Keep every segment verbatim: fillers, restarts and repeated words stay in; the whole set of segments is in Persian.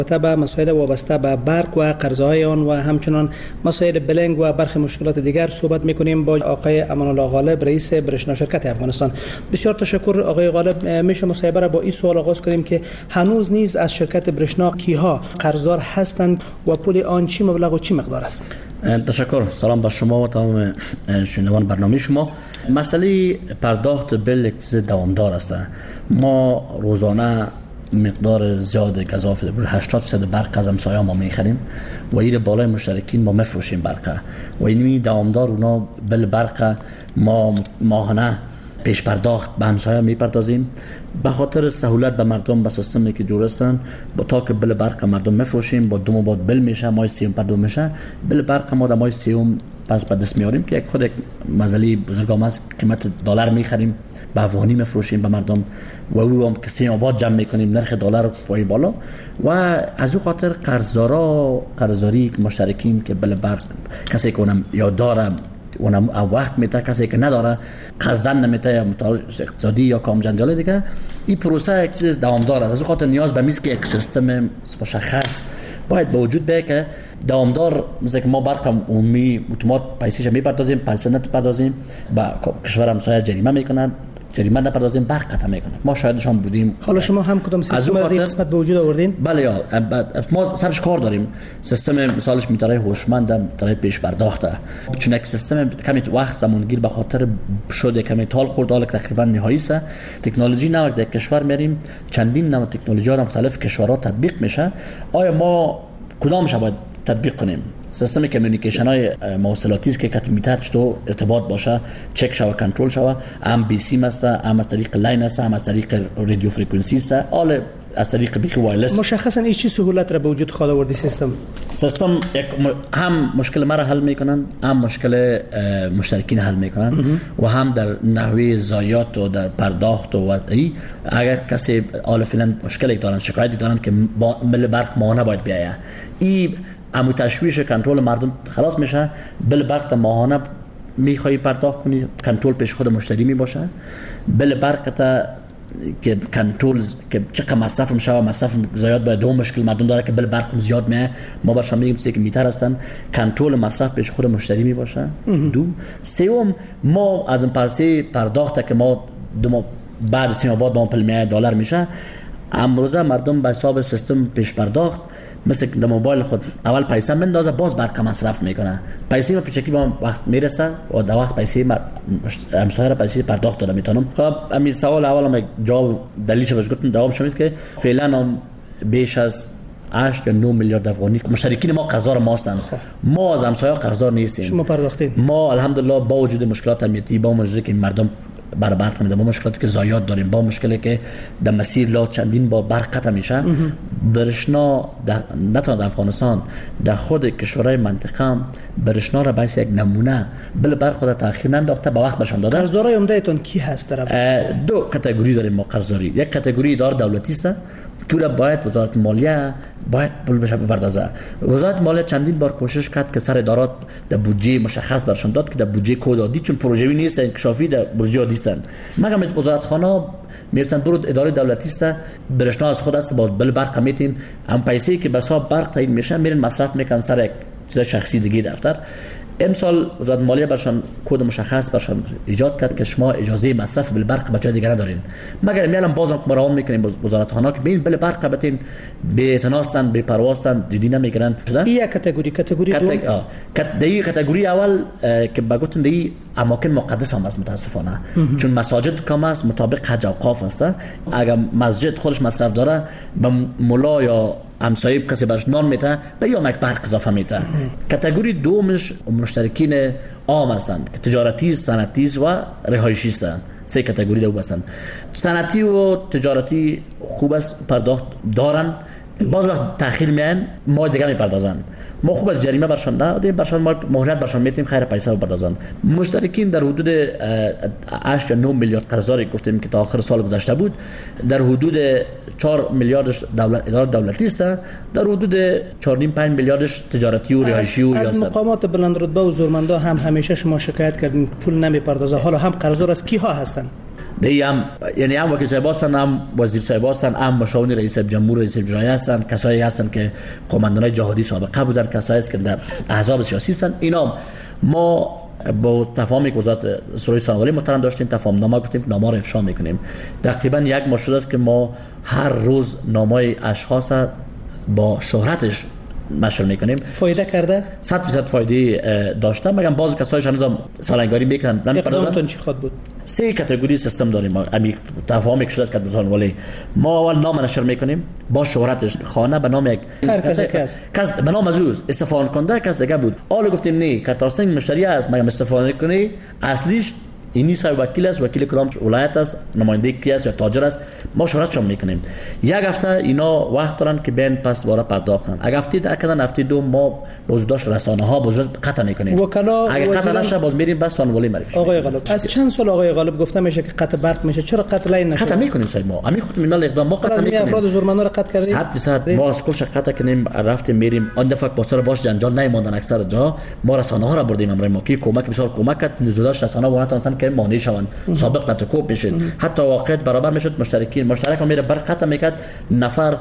به مسائل وابسته به برق و قرضهای آن و همچنان مسائل بلنگ و برخی مشکلات دیگر صحبت می‌کنیم با آقای امان الله غالب، رئیس برشنا شرکت افغانستان. بسیار تشکر آقای غالب. میشه مصاحبه را با این سوال آغاز کنیم که هنوز نیز از شرکت برشنا کیها قرضدار هستند و پول آن چی مبلغ و چی مقدار است؟ تشکر. سلام بر شما و تمام شنوندگان برنامه شما. مسئله پرداخت بل اقتصادی دوامدار است. ما روزانه مقدار زیاد گزاف هشتاد درصد برق از همسایه‌ها ما می‌خریم و این بالای مشترکین ما می‌فروشیم برق و این دوامدار اونا بل برق ما ماهانه پیش پرداخت به همسایه میپردازیم به خاطر سهولت به مردم. به سیستمی که جور هستن با تا که بل برق مردم میفروشیم با دو ماه بعد بل میشه، ماه سیوم پرداخت میشه. بل برق ما در ماه سیوم پس به دست میاریم که یک خود یک مزلی بزرگام است. قیمت دلار میخریم به افغانی میفروشیم به مردم و او هم که سیوم بعد جمع میکنیم نرخ دلار پای بالا و از او خاطر قرضدارا قرضداری که مشترکین که بل برق کسی که اونم یا داره اونم وقت میته، کسی که نداره قصدن نمیته یا مطالعه اقتصادی یا کام جنجال دیگه، این پروسه یک چیز دوامدار است. از خاطر نیاز به میز که یک سیستم مشخص باید به وجود بیاید که دوامدار، مثل که ما برق عمومی اتومات پیسیش میپردازیم، پیسه نپردازیم با کشور همسایه جریمه میکنن، جریمه نپردازیم برق قطع میکنه. ما شاهدشان بودیم. حالا شما هم کدام سیستم را در قسمت به وجود آوردین؟ بله یا ما سرش کار داریم. سیستم مثالش میتره هوشمند، میتره پیش پرداخته، چون یک سیستم کمی وقت زمانگیر به خاطر شده کمی تال خورد، حالا تقریبا نهایی است. تکنولوژی نو در کشور میاریم، چندین نوع تکنولوژی ها در مختلف کشورها تطبیق میشه. آیا ما کدامش باید تطبیق کنیم؟ سیستم کمیونیکیشن های مواصلاتی است که کت میتر چطور ارتباط باشه، چک شوه، کنترل شوه، هم بی سی است، هم از طریق لاین است، هم از طریق رادیو فرکانسی است، حالا از طریق بیخ وایرلس. مشخصا این چی سهولت را به وجود خواهد آورد سیستم؟ سیستم یک هم مشکل مرا حل میکنن، هم مشکل مشترکین حل میکنن و هم در نحوه ضایعات و در پرداخت و ای اگر کسی حالا فعلا مشکلی دارن، شکایتی دارن که بل برق ماهانه باید بیایه، این امو تشویش کنترل مردم خلاص میشه. بل برق ماهانه میخوای پرداخت کنی، کنترل پیش خود مشتری می باشه. بل برق تا که کنترل که چقدر مصرف میشه و مصرف زیاد باید، دو مشکل مردم داره که بل برق زیاد میه، ما برشان میگیم چیزی که میتر هستن، کنترل مصرف پیش خود مشتری می باشه. دو سوم ما از این پرسه پرداخت که ما دو ما بعد سه ماه بعد با پل میه دلار میشه، امروزه مردم به حساب سیستم پیش پرداخت مثل در موبایل خود اول پیسه مندازه باز برق مصرف میکنه، پیسه ما پیشکی با وقت میرسه و در وقت پیسه همسایه را پیسه پرداخت داده میتونم. خب همین سوال اول هم جواب دلیلش بهش گفتم دوام شمیست که فعلا هم بیش از هشت یا نه میلیارد افغانی مشترکین ما قرضدار ما هستند. ما از همسایه قرضدار نیستیم. شما پرداختید؟ ما الحمدلله با وجود مشکلات امنیتی، با مشکلی که مردم برای برق نمیده، با مشکلاتی که زایات داریم، با مشکلی که در مسیر لا چندین با برق قطع میشه، برشنا نه تنها در افغانستان، در خود کشورهای منطقه برشنا را باعث یک نمونه بل برق خود تأخیر ننداخته، با وقت بشان داده. قرضدارای عمدهتون کی هست در دو کاتگوری داریم ما قرضداری. یک کاتگوری اداره دولتی است که را باید وزارت مالیه باید پول بشه بپردازه. وزارت مالیه چندین بار کوشش کرد که سر ادارات در بودجه مشخص برشان داد که در بودجه کد عادی، چون پروژه‌ای نیست انکشافی، در بودجه عادی است. مگر وزارت خانه میرتن درود اداره دولتی است، برشنا از خود است با بل برق میتین هم پیسه‌ای که به حساب برق تعیین میشه میرن مصرف میکنن سر یک چیز شخصی دیگه دفتر. امسال وزارت مالیه برشان کد مشخص برشان ایجاد کرد که شما اجازه مصرف بل برق به جای دیگر ندارین، مگر میالم بازم مراهم میکنین وزارت خانه که ببین بل برق بتین به تناسن به پرواسن جدی نمیگیرن. این کاتگوری کاتگوری دوم کات دی کاتگوری اول که بگوتن دی اماکن مقدس هم است متاسفانه، چون مساجد کم است مطابق حج اوقاف است. اگر مسجد خودش مصرف داره به مولا یا همسایه کسی برش نان میته به یا یک برق اضافه میته. کاتگوری دومش مشترکین عام هستند که تجارتی، صنعتی و رهایشی هستند. سه کاتگوری دو هستند. صنعتی و تجارتی خوب است پرداخت دارن، باز وقت تأخیر میان ما دیگه میپردازن، ما خوب از جریمه برشان دادیم، برشان ما مهلت برشان میتیم خیر پیسه بپردازن. مشترکین در حدود هشت یا نه میلیارد قرضداری گفتیم که تا آخر سال گذشته بود، در حدود چهار میلیاردش دولت اداره دولتی است، در حدود چهار و نیم پنج میلیاردش تجارتی و رهایشی و از مقامات بلند رتبه و زورمندا هم همیشه شما شکایت کردین پول نمیپردازه، حالا هم قرضدار از کیها هستن؟ دی هم یعنی هم وکیل صاحب هستن، هم وزیر صاحب هستن، هم مشاور رئیس جمهور رئیس جمهوری هستن، کسایی هستن که قومندانای جهادی سابقه بودن، کسایی هستن که در احزاب سیاسی هستن. اینا ما با تفاهمی که وزارت سروی سانوالی محترم داشتیم تفاهم نامه گفتیم که نامه رو افشا میکنیم. تقریبا یک ماه شده است که ما هر روز نامه اشخاص با شهرتش نشر میکنیم. فایده کرده؟ صد درصد فایده داشته، مگر بعضی کسایش هنوز سالنگاری میکنن. اقدامتون چی خود بود؟ سه کاتگوری سیستم داریم ما. امی تفاهمی که شده است که وزارت ولی ما اول نام نشر میکنیم با شهرتش، خانه به نام یک کس کس کس به نام ازوز استفاده کننده کس دیگه بود. حالا گفتیم نه کارتاسنگ مشتری است، مگر استفاده کنی اصلیش اینی صاحب وکیل است، وکیل کدام ولایت است، نماینده کی است یا تاجر است، ما شهرتشون میکنیم. یک هفته اینا وقت دارن که بین پس دوباره پرداخت کنن. اگه هفته در کردن هفته دو ما بازداشت رسانه ها بازداشت قطع میکنیم. وکلا اگه قطع نشه باز میریم بس سانوالی معرفی. آقای غالب از چند سال آقای غالب گفته میشه که قطع برق میشه، چرا قطع لین نشه؟ قطع میکنیم صاحب ما. همین خود میمال اقدام ما قطع میکنیم. افراد زورمندان رو قطع کردیم. صد درصد ما از کوشش قطع کنیم، رفتیم میریم آن دفعه با سر باش جنجال نمیموندن اکثر جا. ما رسانه ها را بردیم امروز ما کی کمک بسیار کمک کرد نزولش رسانه ها وانتان که مانع شوند. سابق نتوکوب میشد، حتی واقعیت برابر میشد. مشترکین مشترک میره بر قطع میکرد، نفر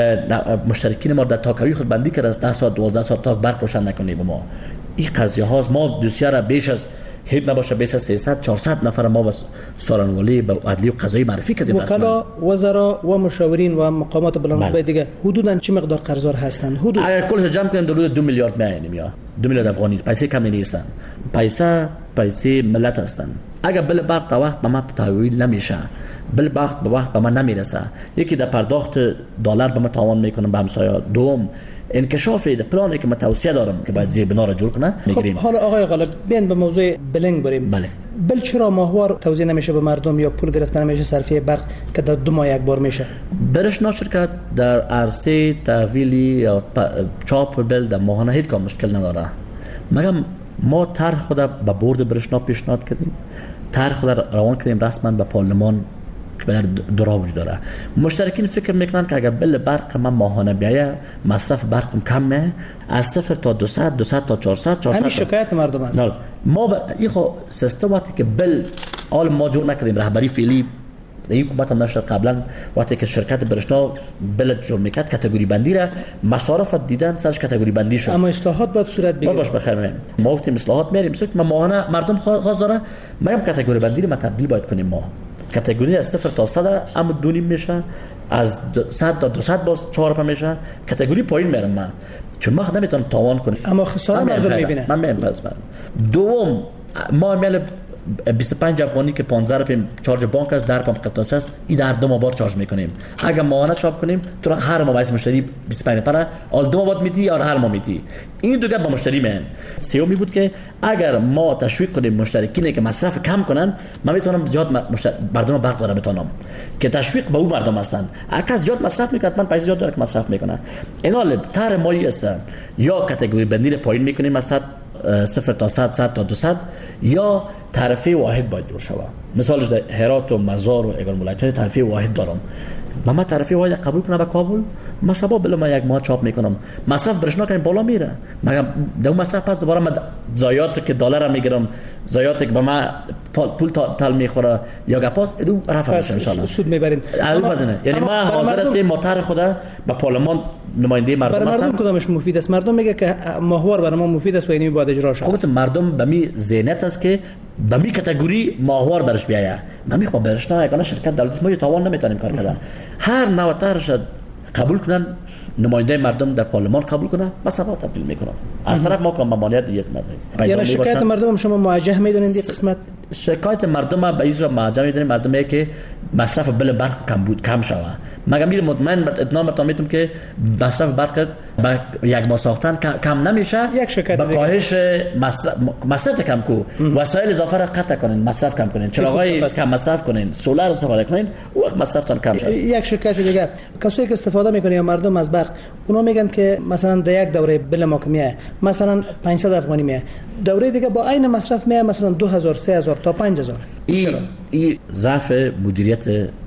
مشترکین ما در تاکوی خود بندی کرد از ده ساعت دوازده ساعت تا برق روشن نکنیم. ما این قضیه هاست. ما دوسیه را بیش از هیچ نباشه بیش از سیصد چهارصد نفر ما با سارنوالی با عدلی و قضایی معرفی کردیم. وکلا وزرا و مشاورین و مقامات بلندرتبه دیگه حدوداً چه مقدار قرضدار هستند؟ حدود اگر کلش جمع کنیم حدود دو میلیارد میاییم یا دو میلیارد افغانی. پیسه کمی نیستن، پیسه پیسه ملت هستن. اگر بل برق تا وقت به ما تحویل نمیشه، بل برق به وقت به ما نمیرسه، یکی در پرداخت دلار به ما تاوان میکنه به همسایه. دوم انکشاف پلانی که من توصیه دارم که باید زیر بنا را جور کنه میگیریم. خب حالا آقای غالب بیان به موضوع بلنگ بریم. بله. بل چرا ماهوار توزیع نمیشه به مردم یا پول گرفتن نمیشه صرفه برق که در دو ماه یک بار میشه؟ برشنا شرکت در عرصه تحویلی یا چاپ بل در ماهانه هیچ کام مشکل نداره. مگر ما طرح خود به بورد برشنا پیشنهاد کردیم، طرح خود روان کردیم رسما به پارلمان که در دورا وجود داره. مشترکین فکر میکنن که اگر بل برق ما ماهانه بیایه مصرف برق کمه، از صفر تا دویست دویست تا چهارصد چهارصد. همین شکایت مردم است. ما با این خو سیستم وقتی که بل آل ما جور نکردیم، رهبری فعلی این حکومت هم نشد قبلا وقتی که شرکت برشنا بل جور میکرد کاتگوری بندی را مصارف دیدن سرش کاتگوری بندی شد. اما اصلاحات باید صورت بگیره. باش بخیر میگم ما وقتی اصلاحات میریم سوک ما ماهانه مردم خواست داره ما هم کاتگوری بندی رو تبدیل باید کنیم. ما کاتگوری از صفر تا صد اما دونیم میشه، از صد تا دویست باز چهار پا میشه، کاتگوری پایین میرم من چون ما نمیتونم تاوان کنیم. اما خسارت مردم میبینه. من میگم پس من دوم ما میل بیست و پنج افغانی که پانزده روپیه چارج بانک است در پمپ قطعه است، این در دو ماه بار چارج میکنیم. اگر ماهانه چاپ کنیم تو هر ماه واسه مشتری بیست و پنج پر اول دو ماه بعد میدی یا هر ماه میدی. این دو گپ با مشتری من سیومی بود که اگر ما تشویق کنیم مشترکین که مصرف کم کنن، من میتونم زیاد مشتر... مردم برق داره بتونم که تشویق به اون مردم هستن. اگر زیاد مصرف میکنه من پیسه زیاد داره که مصرف میکنه. اینا تر مایی هستن یا کاتگوری بندی پایین میکنیم مثلا صفر تا صد صد تا دویست یا تعرفه واحد باید جور شود. مثالش در هرات و مزار و اگر ولایت‌های تعرفه واحد دارم، من ما تعرفه واحد قبول کنم به کابل مصرف بلا ما یک ماه چاپ میکنم مصرف برشنا کنیم بالا میره، مگر در اون مصرف پس دوباره من زایات که دلار میگیرم زایات که به ما پول تال میخوره یا گپاس ادو رفع میشه ان شاء الله سود میبرین. یعنی ما حاضر هستیم مطرح خدا به پارلمان نماینده مردم هستن. مردم کدامش مفید است؟ مردم میگه که ماهوار برای ما مفید است و اینی باید اجرا شه. خودت مردم به می ذهنیت است که به می کاتگوری ماهوار برش بیایه. من میخوام برش نه یگانه شرکت دولتی ما تاوان نمیتونیم کار کنه. هر نوع طرحش قبول کنن نماینده مردم در پارلمان قبول کنه مثلا تبدیل میکنم. از طرف ما که ممانعت دیگه مدرسه. یعنی شکایت مردم شما مواجه میدونید این قسمت؟ شکایت مردم به ایجا مواجه میدونید مردمی که مصرف بل برق کم بود کم شوه. مگر میره مطمئن اطمینان بتام میتونم که مصرف برق با یک ماه ساختن کم نمیشه. یک شکایت با کاهش مصرف مصرف کم کو وسایل اضافه را قطع کنین، مصرف کم کنین، چراغای کم مصرف کنین، سولار استفاده کنین، او وقت مصرفتون کم شه. یک شکایت دیگه کسایی که استفاده میکنه یا مردم از برق اونا میگن که مثلا در یک دوره بل ما میاد مثلا پانصد افغانی میاد، دوره دیگه با عین مصرف میاد مثلا دو هزار سه هزار تا پنج هزار. این این ضعف مدیریت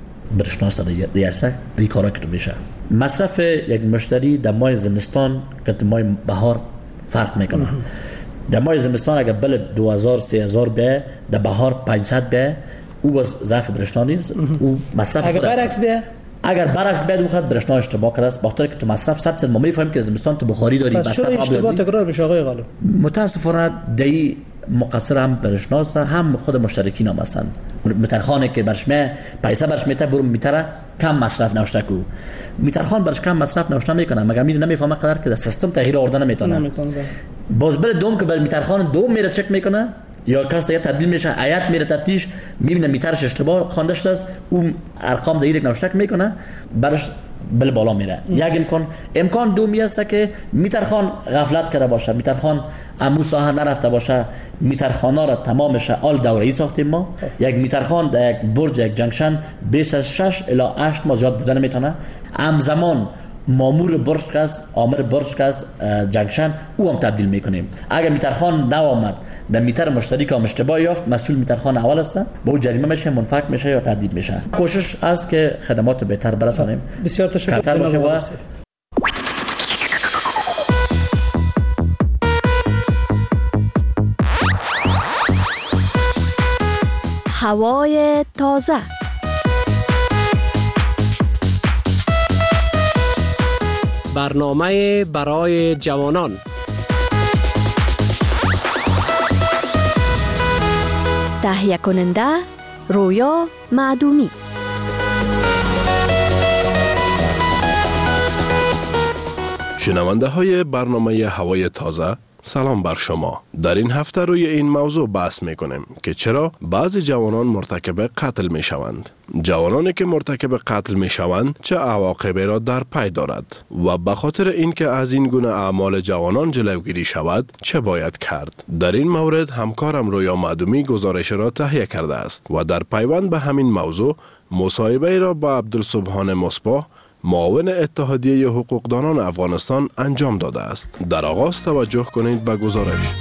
برشناس دیارسه دی کارا که تو میشه. مصرف یک مشتری در ماه زمستان که در ماه بهار فرق میکنه. در ماه زمستان اگر بل دو هزار سه هزار به در بهار پانصد به او باز ضعف برشنا نیست، او مصرف اگر خود است. برعکس بیا اگر برعکس بیاد اون خط برشنا اشتباه کرده است، بخاطر که تو مصرف صد درصد ما میفهمیم که زمستان تو بخاری داری، پس چرا مصرف آب اشتباه داری. تکرار میشه آقای غالب؟ متاسفانه دی مقصر هم برشناس هم خود مشترکین هم هستند. میترخانه که برش می پیسه برش میته برو میتره کم مصرف نوشته کو میترخان برش کم مصرف نوشته میکنه مگر می نمیفهمه قدر که در سیستم تغییر آوردن نمیتونه. باز بر دوم که بر میترخان دوم میره چک میکنه یا کس دیگه تبدیل میشه آیت میره تفتیش میبینه میترش اشتباه خوانده شده است، اون ارقام دیگه نوشته میکنه برش بل بالا میره. یک امکان امکان دومی است که میترخان غفلت کرده باشه، میترخان امو ساحه نرفته باشه، میترخانا را تمامش آل دوره‌ای ساختیم ما. یک میترخان در یک برج یک جنکشن بیش از شش الی هشت ماه زیاد بودن نمیتونه. همزمان مامور برج کس آمر برج کس جنکشن او هم تبدیل میکنیم. اگر میترخان نوامد در میتر مشتری که اشتباه یافت مسئول میترخان اول است، با او جریمه میشه، منفک میشه یا تهدید میشه. کوشش است که خدمات بهتر برسانیم. بسیار تشکر. هوای تازه. برنامه برای جوانان. تهیه کننده رویا معدومی. شنونده های برنامه هوای تازه، سلام بر شما. در این هفته روی این موضوع بحث میکنیم که چرا بعضی جوانان مرتکب قتل می شوند. جوانانی که مرتکب قتل می شوند چه عواقبی را در پی دارد و به خاطر اینکه از این گونه اعمال جوانان جلوگیری شود چه باید کرد؟ در این مورد همکارم رویا معدومی گزارش را تهیه کرده است و در پیوند به همین موضوع مصاحبه را با عبدالسبحان مصباح معاون اتحادیه حقوقدانان افغانستان انجام داده است. در آغاز توجه کنید به گزارش.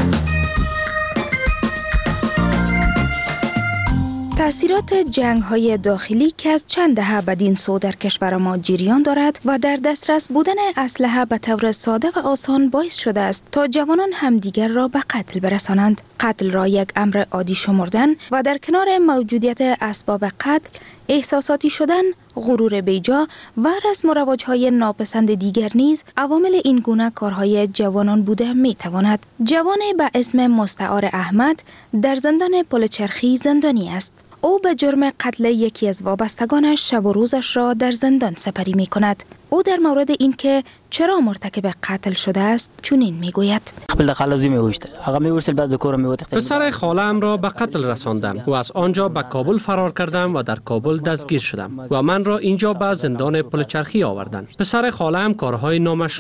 تأثیرات جنگ‌های داخلی که از چند دهه بدین سو در کشور ما جریان دارد و در دسترس بودن اسلحه به طور ساده و آسان باعث شده است تا جوانان همدیگر را به قتل برسانند. قتل را یک امر عادی شمردن و در کنار موجودیت اسباب قتل، احساساتی شدن، غرور بیجا و رسم و رواج‌های ناپسند دیگر نیز عوامل این گونه کارهای جوانان بوده می‌تواند. جوان به اسم مستعار احمد در زندان پلچرخی زندانی است. او به جرم قتل یکی از وابستگانش شب و روزش را در زندان سپری می کند. او در مورد اینکه چرا مرتکب قتل شده است چنین میگوید: پسر خاله‌ام را به قتل رساندم و از آنجا به کابل فرار کردم و در کابل دستگیر شدم و من را اینجا به زندان پلچرخی آوردند. پسر خاله‌ام کارهای نامشروع